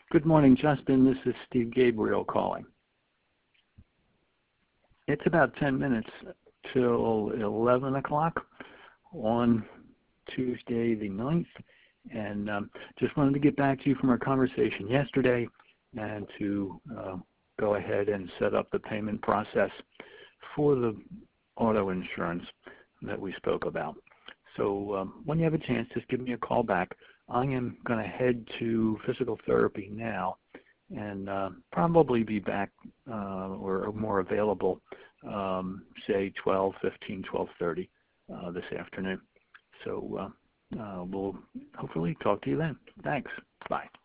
Good morning, Justin. This is Steve Gabriel calling. It's about 10 minutes till 11 o'clock on Tuesday the 9th, and just wanted to get back to you from our conversation yesterday and to go ahead and set up the payment process for the auto insurance that we spoke about. So when you have a chance, just give me a call back. I am going to head to physical therapy now and probably be back or more available, say 12:15, 12:30 this afternoon. So we'll hopefully talk to you then. Thanks. Bye.